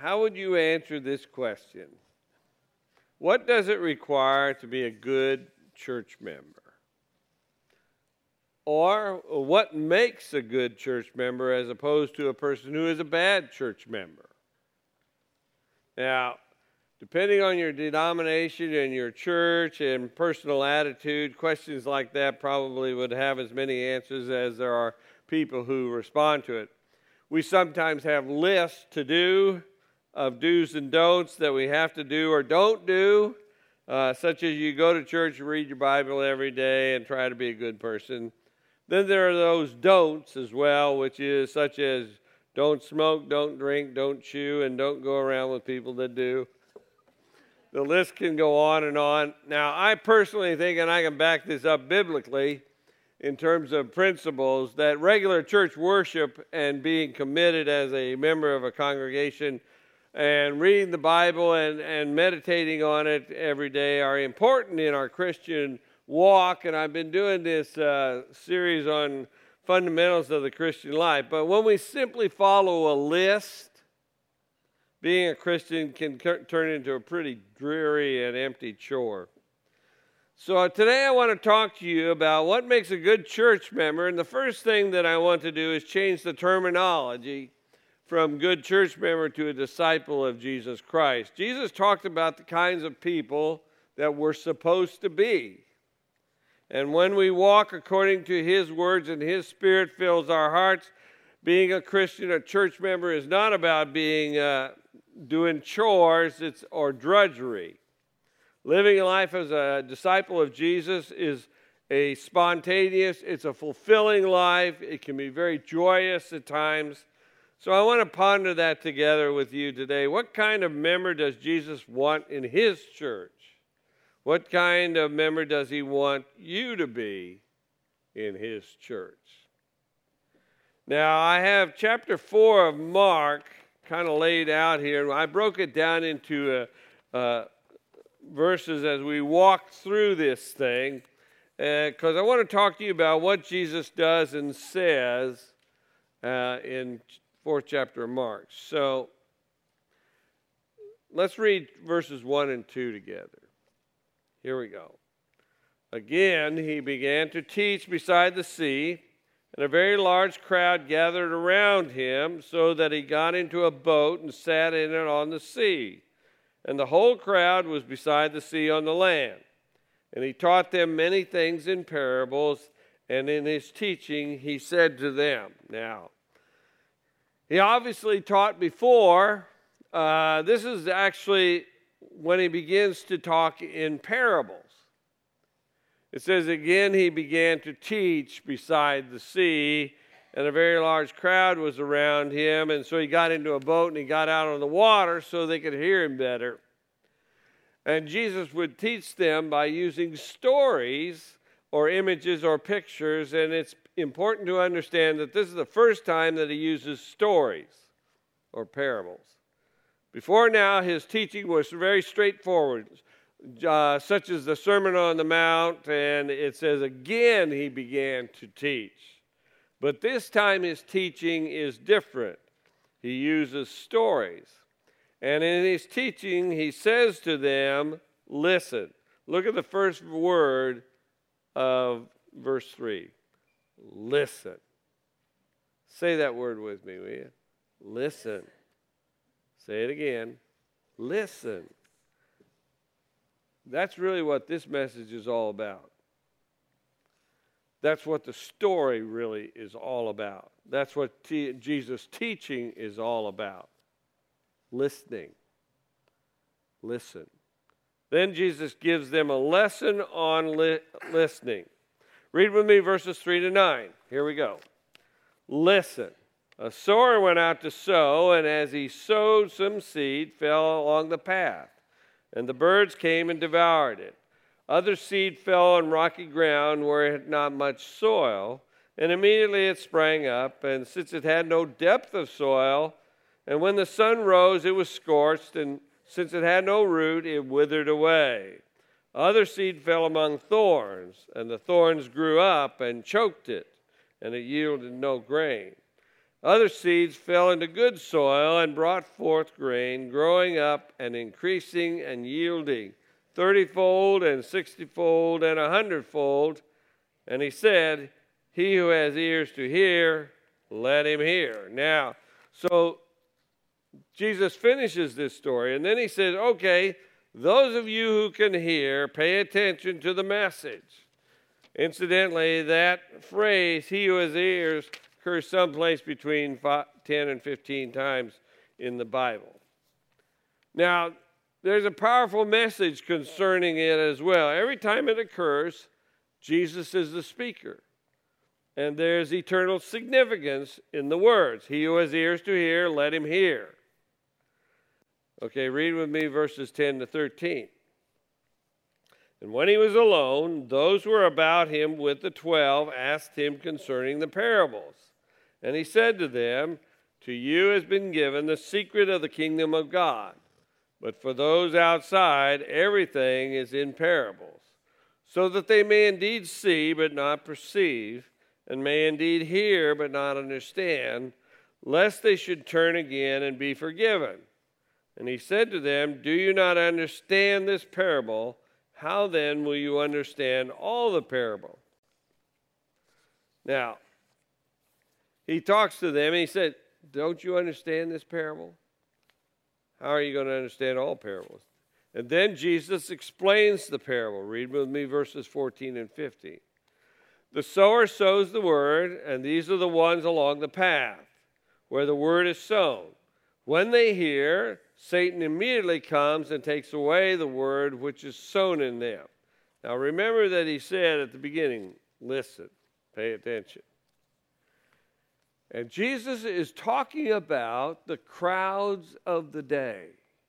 how would you answer this question? What does it require to be a good church member? Or what makes a good church member as opposed to a person who is a bad church member? Now, depending on your denomination and your church and personal attitude, questions like that probably would have as many answers as there are people who respond to it. We sometimes have lists to do of do's and don'ts that we have to do or don't do, such as you go to church, read your Bible every day, and try to be a good person. Then there are those don'ts as well, which is such as don't smoke, don't drink, don't chew, and don't go around with people that do. The list can go on and on. Now, I personally think, and I can back this up biblically in terms of principles, that regular church worship and being committed as a member of a congregation and reading the Bible and meditating on it every day are important in our Christian walk. And I've been doing this series on fundamentals of the Christian life. But when we simply follow a list, being a Christian can turn into a pretty dreary and empty chore. So today I want to talk to you about what makes a good church member. And the first thing that I want to do is change the terminology from good church member to a disciple of Jesus Christ. Jesus talked about the kinds of people that we're supposed to be. And when we walk according to His words and His Spirit fills our hearts, being a Christian, a church member, is not about being doing chores or drudgery. Living a life as a disciple of Jesus is a spontaneous, it's a fulfilling life. It can be very joyous at times. So I want to ponder that together with you today. What kind of member does Jesus want in His church? What kind of member does He want you to be in His church? Now, I have chapter 4 of Mark kind of laid out here. I broke it down into verses as we walk through this thing, because I want to talk to you about what Jesus does and says in 4th chapter of Mark. So let's read verses 1 and 2 together. Here we go. Again, He began to teach beside the sea, and a very large crowd gathered around Him, so that He got into a boat and sat in it on the sea. And the whole crowd was beside the sea on the land. And He taught them many things in parables, and in His teaching He said to them. Now, He obviously taught before. This is actually when He begins to talk in parables. It says, again, He began to teach beside the sea, and a very large crowd was around Him, and so He got into a boat and He got out on the water so they could hear Him better. And Jesus would teach them by using stories or images or pictures, and it's important to understand that this is the first time that He uses stories or parables. Before now, His teaching was very straightforward, such as the Sermon on the Mount, and it says, again, He began to teach. But this time His teaching is different. He uses stories. And in His teaching, He says to them, listen. Look at the first word of verse 3. Listen. Say that word with me, will you? Listen. Say it again. Listen. That's really what this message is all about. That's what the story really is all about. That's what Jesus' teaching is all about. Listening. Listen. Then Jesus gives them a lesson on listening. Read with me verses 3 to 9. Here we go. Listen. A sower went out to sow, and as he sowed, some seed fell along the path, and the birds came and devoured it. Other seed fell on rocky ground where it had not much soil, and immediately it sprang up, and since it had no depth of soil, and when the sun rose, it was scorched, and since it had no root, it withered away. Other seed fell among thorns, and the thorns grew up and choked it, and it yielded no grain. Other seeds fell into good soil and brought forth grain, growing up and increasing and yielding 30-fold and 60-fold and 100-fold. And he said, he who has ears to hear, let him hear. Now, so Jesus finishes this story, and then he says, okay, those of you who can hear, pay attention to the message. Incidentally, that phrase, he who has ears, occurs someplace between 10 and 15 times in the Bible. Now, there's a powerful message concerning it as well. Every time it occurs, Jesus is the speaker. And there's eternal significance in the words. He who has ears to hear, let him hear. Okay, read with me verses 10 to 13. And when he was alone, those who were about him with the 12 asked him concerning the parables. And he said to them, to you has been given the secret of the kingdom of God. But for those outside, everything is in parables, so that they may indeed see but not perceive, and may indeed hear but not understand, lest they should turn again and be forgiven. And he said to them, do you not understand this parable? How then will you understand all the parable? Now, he talks to them and he said, don't you understand this parable? How are you going to understand all parables? And then Jesus explains the parable. Read with me verses 14 and 15. The sower sows the word, and these are the ones along the path where the word is sown. When they hear, Satan immediately comes and takes away the word which is sown in them. Now remember that he said at the beginning, listen, pay attention. And Jesus is talking about the crowds of the day.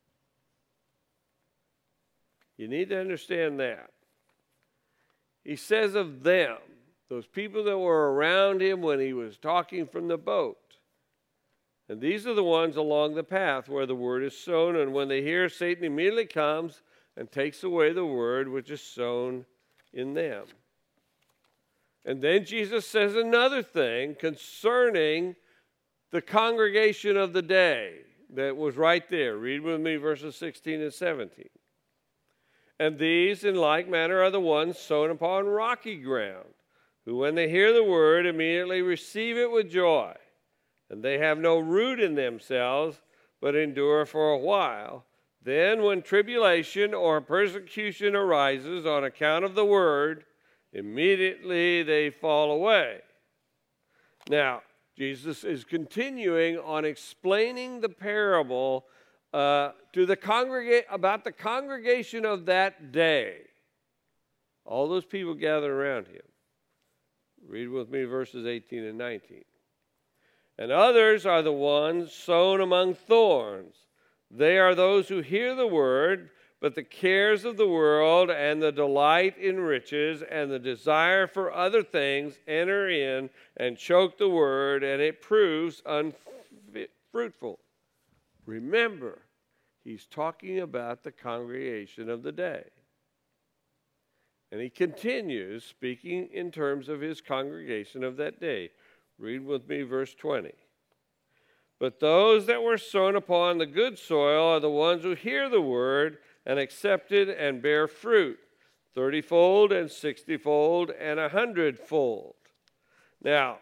You need to understand that. He says of them, those people that were around him when he was talking from the boat. And these are the ones along the path where the word is sown, and when they hear, Satan immediately comes and takes away the word which is sown in them. And then Jesus says another thing concerning the congregation of the day that was right there. Read with me verses 16 and 17. And these, in like manner, are the ones sown upon rocky ground, who when they hear the word immediately receive it with joy. And they have no root in themselves, but endure for a while. Then when tribulation or persecution arises on account of the word, immediately they fall away. Now, Jesus is continuing on explaining the parable to the about the congregation of that day. All those people gathered around him. Read with me verses 18 and 19. And others are the ones sown among thorns. They are those who hear the word, but the cares of the world and the delight in riches and the desire for other things enter in and choke the word, and it proves unfruitful. Remember, he's talking about the congregation of the day. And he continues speaking in terms of his congregation of that day. Read with me verse 20. But those that were sown upon the good soil are the ones who hear the word and accept it and bear fruit, 30-fold and 60-fold and 100-fold. Now,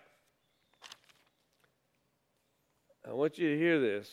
I want you to hear this.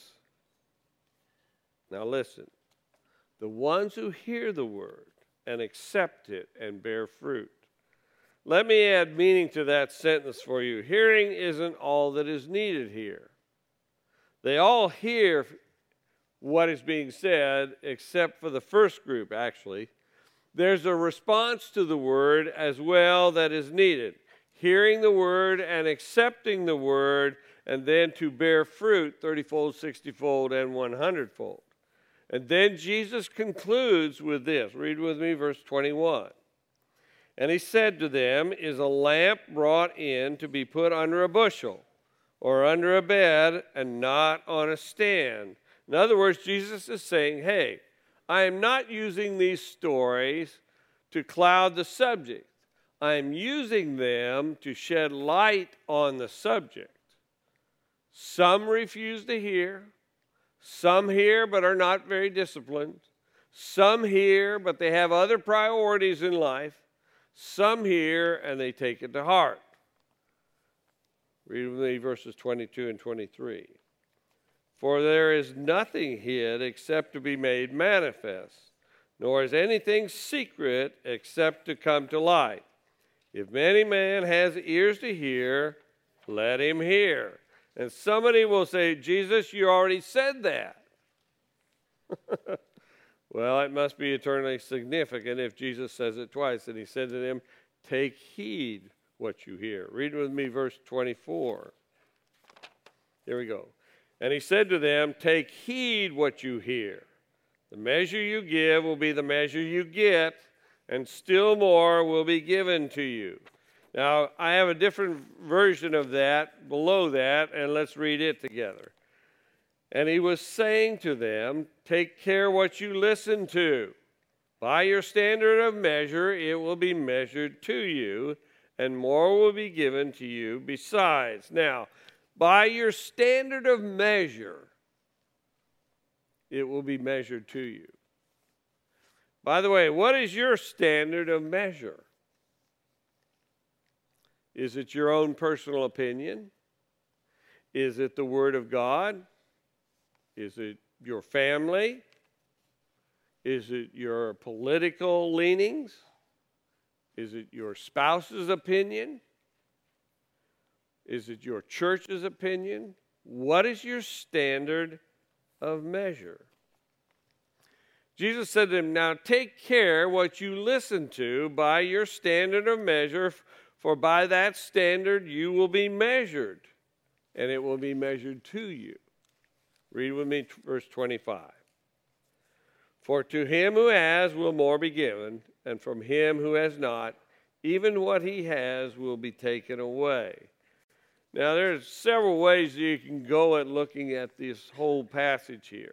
Now listen. The ones who hear the word and accept it and bear fruit. Let me add meaning to that sentence for you. Hearing isn't all that is needed here. They all hear what is being said, except for the first group, actually. There's a response to the word as well that is needed. Hearing the word and accepting the word, and then to bear fruit, 30-fold, 60-fold, and 100-fold. And then Jesus concludes with this. Read with me verse 21. And he said to them, is a lamp brought in to be put under a bushel or under a bed and not on a stand? In other words, Jesus is saying, hey, I am not using these stories to cloud the subject. I am using them to shed light on the subject Some refuse to hear. Some hear but are not very disciplined. Some hear but they have other priorities in life. Some hear and they take it to heart. Read with me verses 22 and 23. For there is nothing hid except to be made manifest, nor is anything secret except to come to light. If any man has ears to hear, let him hear. And somebody will say, Jesus, you already said that. Well, it must be eternally significant if Jesus says it twice. And he said to them, take heed what you hear. Read with me verse 24. Here we go. And he said to them, take heed what you hear. The measure you give will be the measure you get, and still more will be given to you. Now, I have a different version of that below that, and let's read it together. And he was saying to them, take care what you listen to. By your standard of measure, it will be measured to you, and more will be given to you besides. Now, by your standard of measure, it will be measured to you. By the way, what is your standard of measure? Is it your own personal opinion? Is it the Word of God? Is it your family? Is it your political leanings? Is it your spouse's opinion? Is it your church's opinion? What is your standard of measure? Jesus said to them, now take care what you listen to by your standard of measure, for by that standard you will be measured, and it will be measured to you. Read with me verse 25. For to him who has will more be given, and from him who has not, even what he has will be taken away. Now, there's several ways you can go at looking at this whole passage here.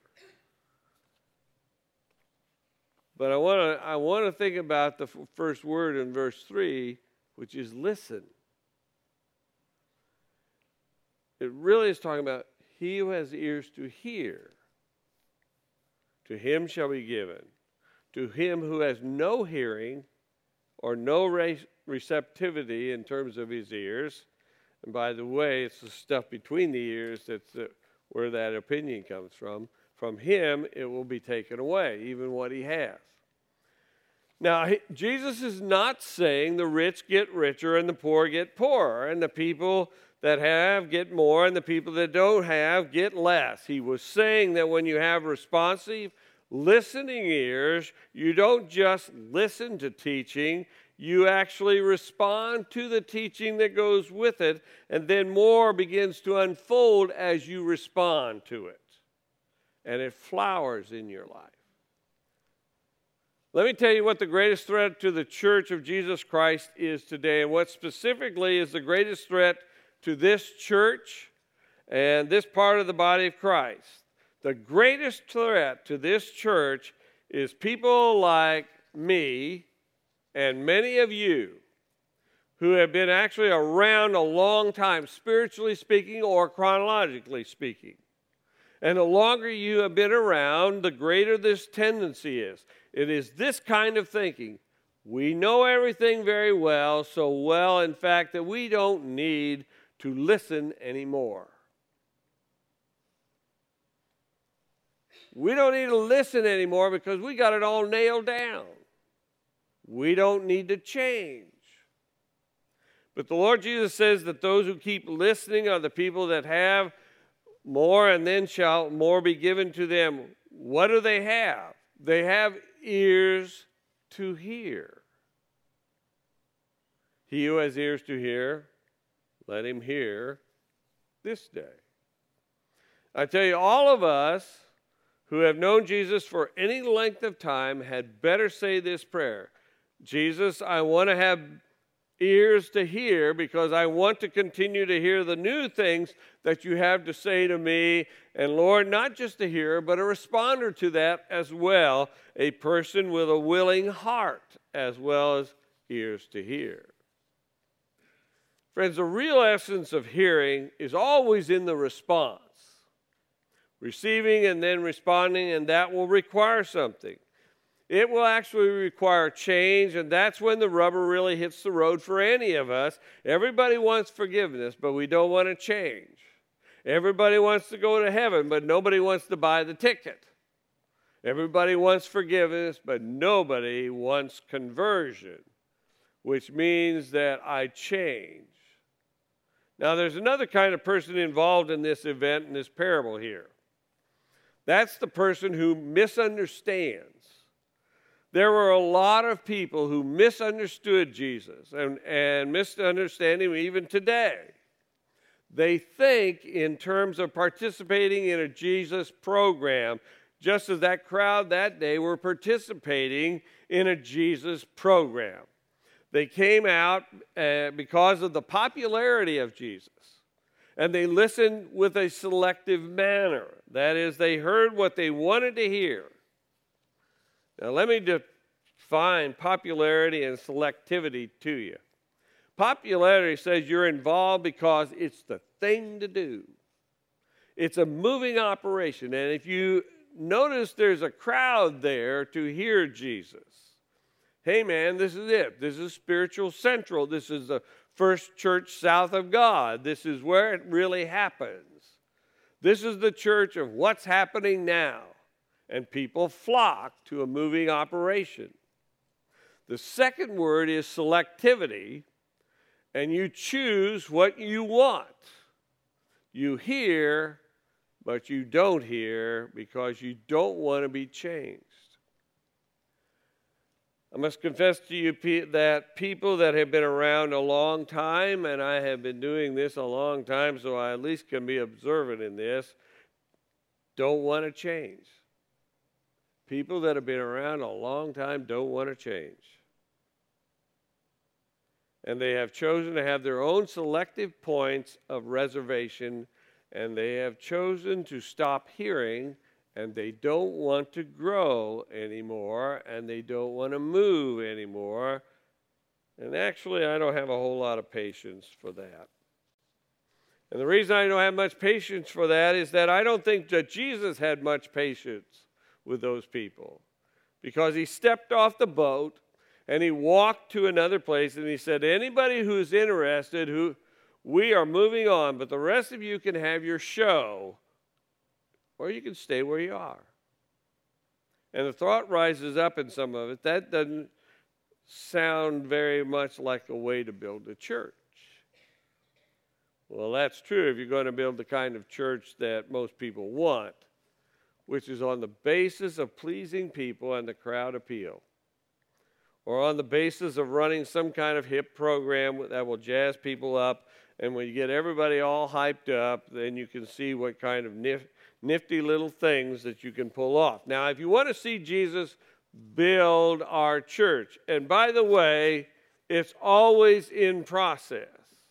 But I want to think about the first word in verse 3, which is listen. It really is talking about he who has ears to hear. To him shall be given. To him who has no hearing or no receptivity in terms of his ears, and by the way, it's the stuff between the ears that's where that opinion comes from him it will be taken away, even what he has. Now, Jesus is not saying the rich get richer and the poor get poorer, and the people that have get more and the people that don't have get less. He was saying that when you have responsive, listening ears, you don't just listen to teaching, you actually respond to the teaching that goes with it, and then more begins to unfold as you respond to it. And it flowers in your life. Let me tell you what the greatest threat to the church of Jesus Christ is today, and what specifically is the greatest threat to this church and this part of the body of Christ. The greatest threat to this church is people like me and many of you who have been actually around a long time, spiritually speaking or chronologically speaking. And the longer you have been around, the greater this tendency is. It is this kind of thinking. We know everything very well, so well, in fact, that we don't need to listen anymore. We don't need to listen anymore because we got it all nailed down. We don't need to change. But the Lord Jesus says that those who keep listening are the people that have more, and then shall more be given to them. What do they have? They have ears to hear. He who has ears to hear, let him hear this day. I tell you, all of us who have known Jesus for any length of time had better say this prayer. Jesus, I want to have ears to hear because I want to continue to hear the new things that you have to say to me. And Lord, not just a hearer, but a responder to that as well, a person with a willing heart as well as ears to hear. Friends, the real essence of hearing is always in the response. Receiving and then responding, and that will require something. It will actually require change, and that's when the rubber really hits the road for any of us. Everybody wants forgiveness, but we don't want to change. Everybody wants to go to heaven, but nobody wants to buy the ticket. Everybody wants forgiveness, but nobody wants conversion, which means that I change. Now, there's another kind of person involved in this event, in this parable here. That's the person who misunderstands. There were a lot of people who misunderstood Jesus and misunderstand him even today. They think in terms of participating in a Jesus program, just as that crowd that day were participating in a Jesus program. They came out because of the popularity of Jesus, and they listened with a selective manner. That is, they heard what they wanted to hear. Now, let me define popularity and selectivity to you. Popularity says you're involved because it's the thing to do. It's a moving operation, and if you notice there's a crowd there to hear Jesus. Hey, man, this is it. This is Spiritual Central. This is the First Church south of God. This is where it really happens. This is the church of what's happening now. And people flock to a moving operation. The second word is selectivity, and you choose what you want. You hear, but you don't hear because you don't want to be changed. I must confess to you that people that have been around a long time, and I have been doing this a long time, so I at least can be observant in this, don't want to change. People that have been around a long time don't want to change. And they have chosen to have their own selective points of reservation, and they have chosen to stop hearing, and they don't want to grow anymore, and they don't want to move anymore. And actually, I don't have a whole lot of patience for that. And the reason I don't have much patience for that is that I don't think that Jesus had much patience with those people, because he stepped off the boat and he walked to another place and he said, anybody who's interested, we are moving on, but the rest of you can have your show, or you can stay where you are. And the thought rises up in some of it, that doesn't sound very much like a way to build a church. Well, that's true if you're going to build the kind of church that most people want, which is on the basis of pleasing people and the crowd appeal, or on the basis of running some kind of hip program that will jazz people up, and when you get everybody all hyped up, then you can see what kind of nifty little things that you can pull off. Now, if you want to see Jesus build our church, and by the way, it's always in process,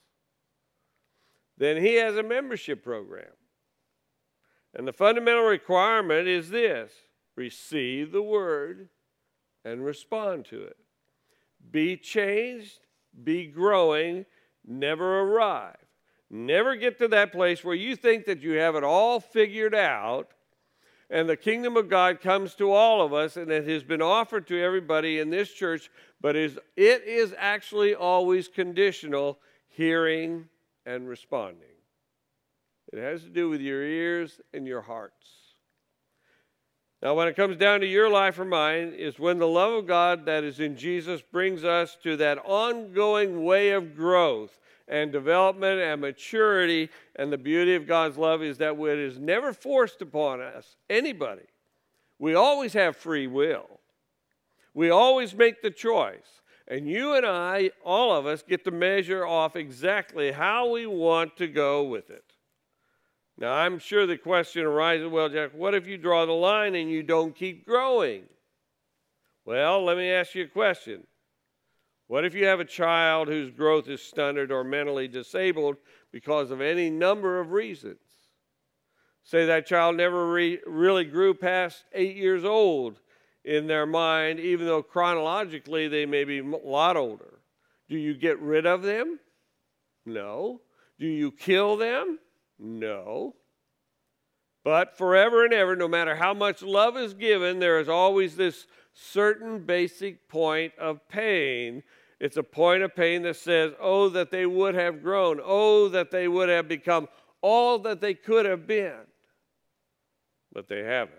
then he has a membership program. And the fundamental requirement is this: receive the word and respond to it. Be changed, be growing, never arrive. Never get to that place where you think that you have it all figured out and the kingdom of God comes to all of us and it has been offered to everybody in this church, but it is actually always conditional, hearing and responding. It has to do with your ears and your hearts. Now, when it comes down to your life or mine, is when the love of God that is in Jesus brings us to that ongoing way of growth and development and maturity. And the beauty of God's love is that it is never forced upon us, anybody. We always have free will. We always make the choice. And you and I, all of us, get to measure off exactly how we want to go with it. Now, I'm sure the question arises, well, Jack, what if you draw the line and you don't keep growing? Well, let me ask you a question. What if you have a child whose growth is stunted or mentally disabled because of any number of reasons? Say that child never really grew past 8 years old in their mind, even though chronologically they may be a lot older. Do you get rid of them? No. Do you kill them? No. But forever and ever, no matter how much love is given, there is always this certain basic point of pain. It's a point of pain that says, oh, that they would have grown. Oh, that they would have become all that they could have been. But they haven't.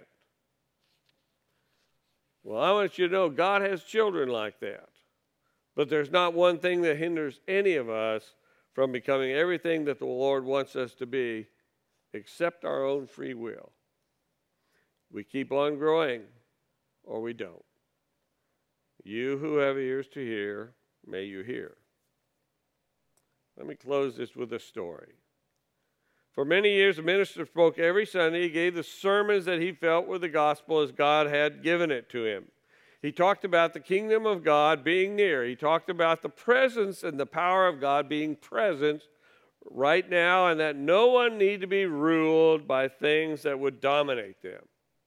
Well, I want you to know God has children like that. But there's not one thing that hinders any of us from becoming everything that the Lord wants us to be, except our own free will. We keep on growing, or we don't. You who have ears to hear, may you hear. Let me close this with a story. For many years, the minister spoke every Sunday. He gave the sermons that he felt were the gospel as God had given it to him. He talked about the kingdom of God being near. He talked about the presence and the power of God being present right now, and that no one need to be ruled by things that would dominate them.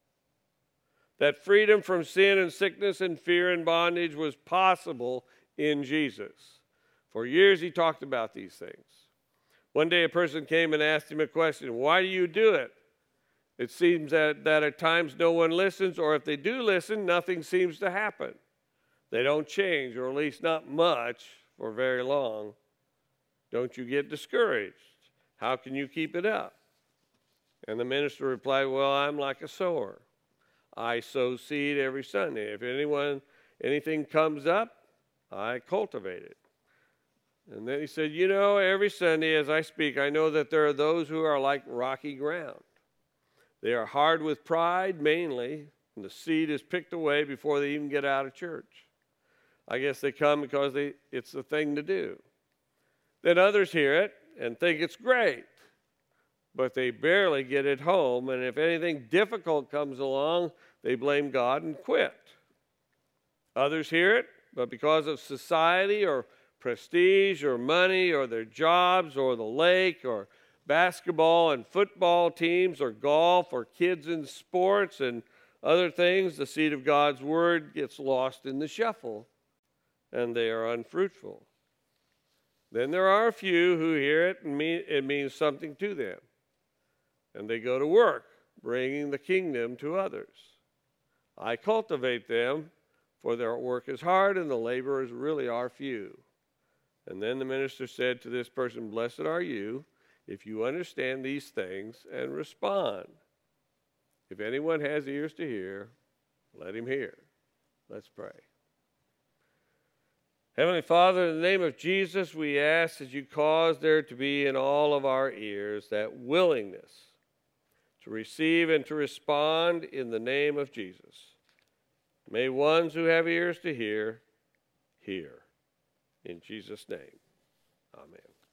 That freedom from sin and sickness and fear and bondage was possible in Jesus. For years he talked about these things. One day a person came and asked him a question, why do you do it? It seems that at times no one listens, or if they do listen, nothing seems to happen. They don't change, or at least not much, for very long. Don't you get discouraged? How can you keep it up? And the minister replied, well, I'm like a sower. I sow seed every Sunday. If anything comes up, I cultivate it. And then he said, you know, every Sunday as I speak, I know that there are those who are like rocky ground. They are hard with pride, mainly, and the seed is picked away before they even get out of church. I guess they come because it's the thing to do. Then others hear it and think it's great, but they barely get it home, and if anything difficult comes along, they blame God and quit. Others hear it, but because of society or prestige or money or their jobs or the lake or basketball and football teams or golf or kids in sports and other things, the seed of God's word gets lost in the shuffle and they are unfruitful. Then there are a few who hear it and it means something to them, and they go to work bringing the kingdom to others. I cultivate them, for their work is hard and the laborers really are few. And then the minister said to this person, blessed are you if you understand these things and respond. If anyone has ears to hear, let him hear. Let's pray. Heavenly Father, in the name of Jesus, we ask that you cause there to be in all of our ears that willingness to receive and to respond in the name of Jesus. May ones who have ears to hear, hear. In Jesus' name, amen.